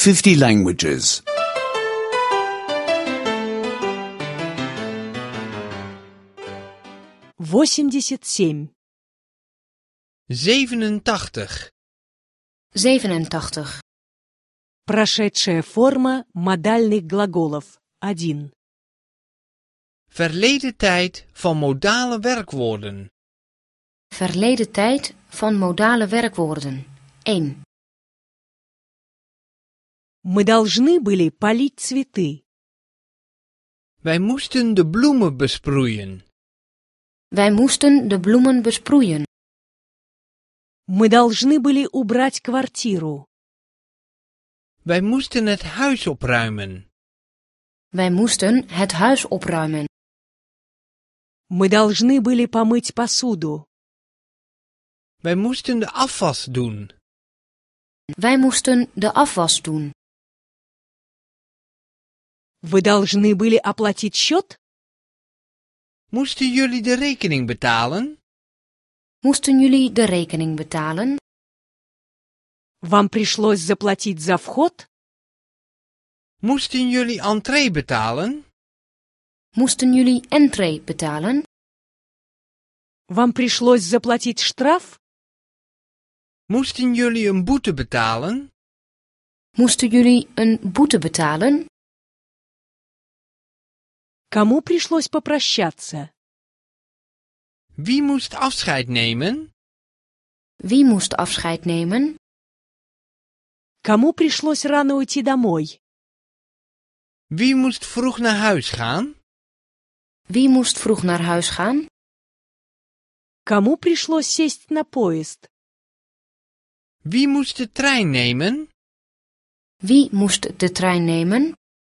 50 languages. 87. 87. 87. Прошедшая форма модальных глаголов. 1. Verleden tijd van modale werkwoorden. Verleden tijd van modale werkwoorden. 1. Мы должны были полить цветы. Wij moesten de bloemen besproeien. Wij moesten de bloemen besproeien. Мы должны были убрать квартиру. Wij moesten het huis opruimen. Wij moesten het huis opruimen. Мы должны были помыть посуду. Wij moesten de afwas doen. Wij moesten de afwas doen. Вы должны были оплатить счет? Moesten jullie de rekening betalen? Moesten jullie de rekening betalen? Вам пришлось заплатить за вход? Moesten jullie entree betalen? Moesten jullie entree betalen? Вам пришлось заплатить штраф? Moesten jullie een boete betalen? Moesten jullie een boete betalen? Кому пришлось попрощаться? Wie moest afscheid nemen? Wie moest afscheid nemen? Кому пришлось рано уйти домой? Wie moest vroeg naar huis gaan? Wie moest vroeg naar huis gaan? Кому пришлось сесть на поезд? Wie moest de trein nemen? Wie moest de trein nemen?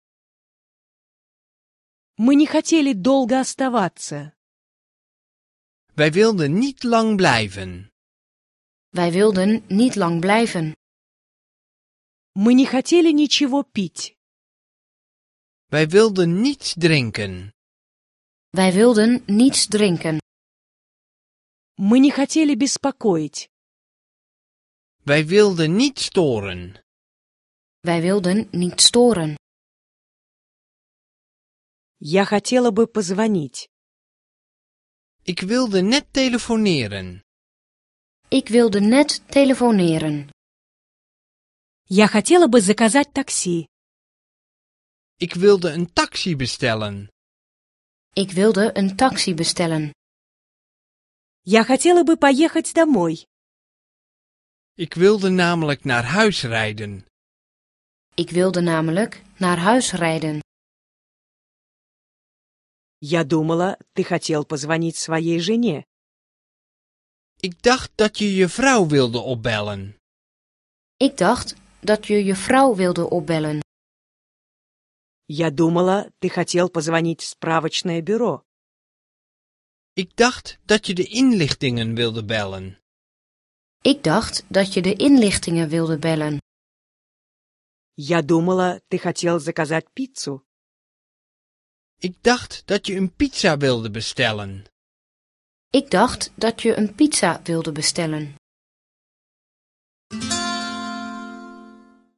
Мы не хотели долго оставаться. Wij wilden niet lang blijven. Wij wilden niet lang blijven. Мы не хотели ничего пить. Wij wilden niets drinken. Wij wilden niets drinken. Мы не хотели беспокоить. Wij wilden niet storen. Wij wilden niet storen. Я хотела бы позвонить. Ik wilde net telefoneren. Ik wilde net telefoneren. Я хотела бы заказать такси. Ik wilde een taxi bestellen. Ik wilde een taxi bestellen. Я хотела бы поехать домой. Ik wilde namelijk naar huis rijden. Ik wilde namelijk naar huis rijden. Я думала, ты хотел позвонить своей жене. Ik dacht dat je je vrouw wilde opbellen. Ik dacht dat je je vrouw wilde opbellen. Я думала, ты хотел позвонить в справочное бюро. Ik dacht dat je de inlichtingen wilde bellen. Ik dacht dat je de inlichtingen wilde bellen. Я думала, ты хотел заказать пиццу. Ik dacht dat je een pizza wilde bestellen. Ik dacht dat je een pizza wilde bestellen.